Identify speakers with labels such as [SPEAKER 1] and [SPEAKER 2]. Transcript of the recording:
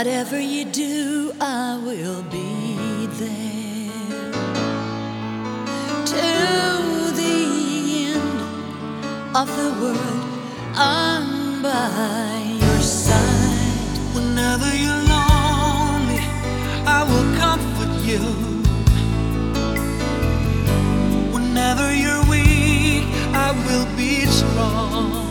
[SPEAKER 1] Whatever you do, I will be there. To the end of the world, I'm by your side.
[SPEAKER 2] Whenever you're lonely, I will comfort you. Whenever you're weak, I will be strong.